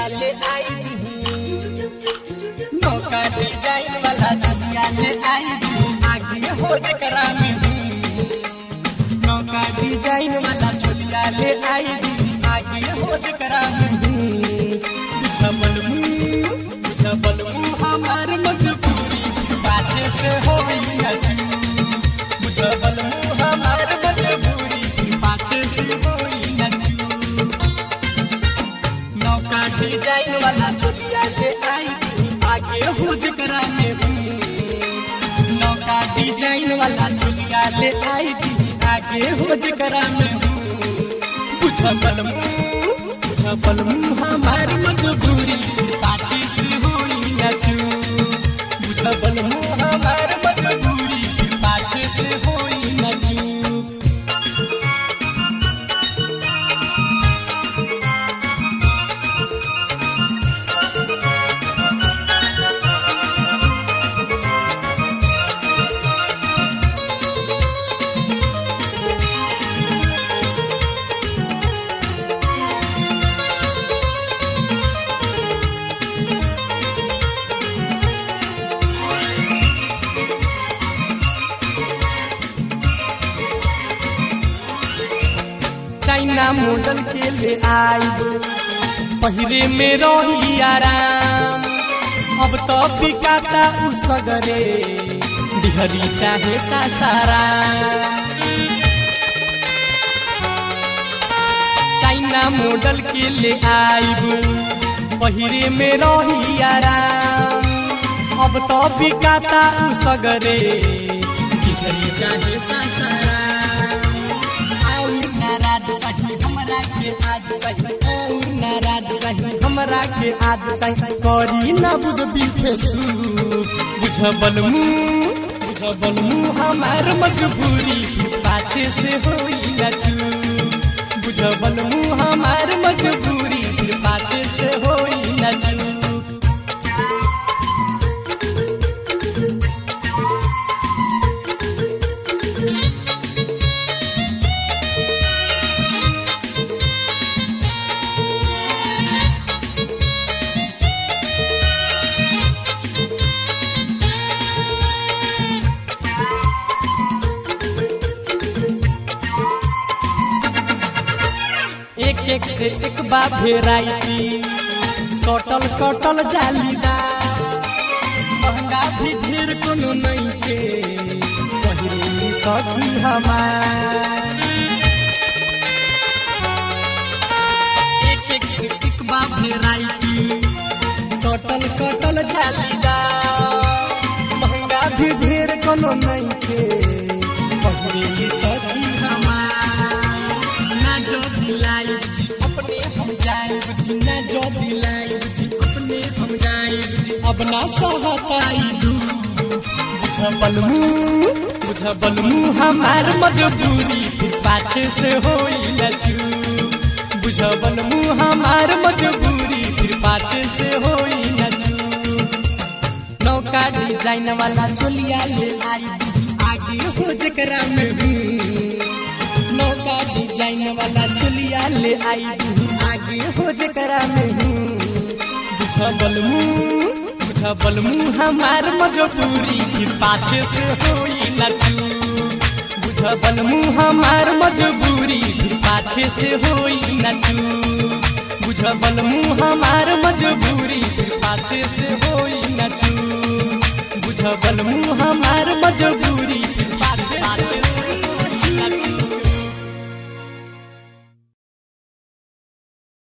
चोलिया ले आई नौका डिजाइन वाला चोलिया ले आई आगे हो जकरा में नौका डिजाइन वाला चोलिया ले आई आगे हो जकरा में बुझबल हमार मजबूरी पाछे से हो बुझबल हमार मजबूरी पाछे से हो नौका डिजाइन वाला चोलिया ले आई आगे हो जकरा में नौका डिजाइन वाला चोलिया ले आई आगे हो जकरा में बुझबल हमार मजबूरी पाछे से होई नचू बुझबल हमार मजबूरी पाछे से होई नचू चाइना मॉडल के ले आई पहिरे में रही आराम अब तो बिकाता उसगरे बिहरी चाहे सासारा चाइना मॉडल के ले आई पहिरे में रही आराम अब तो बिकाता उसगरे बिहरी चाहे सासारा हमरा के आज चाहिए करी ना बुझ बीफे बुझबल हमार मजबूरी पाछे से होई नचू बुझबल हमार मजबूरी पाछे से होई नचू एक से एक बार भेराइटी कटल जालीदार महंगा भी ढेर कोनो नहीं के पहिरे सखी हमार एक से एक बार भेराइटी कटल जालीदार महंगा भी ढेर कोनो नहीं के पहिरे सखी हमार ना जो दिलाई अपने हम जाए ना जो दिलाई अपने हम जाए अब ना सहताई बुझबल हमार मजबूरी पाछे से होई नचू बुझबल हमार मजबूरी पाछे से होई नचू नौका डिजाइन वाला चोलिया ले आई आगे हो जकरा में नौका डिजाइन वाला चोलिया ले आई आगे हो जकरा में बुझबल हमार मजबूरी पाछे से होई नचू बुझबल हमार मजबूरी पाछे से होई नचू बुझबल हमार मजबूरी पाछे से होई नचू बुझबल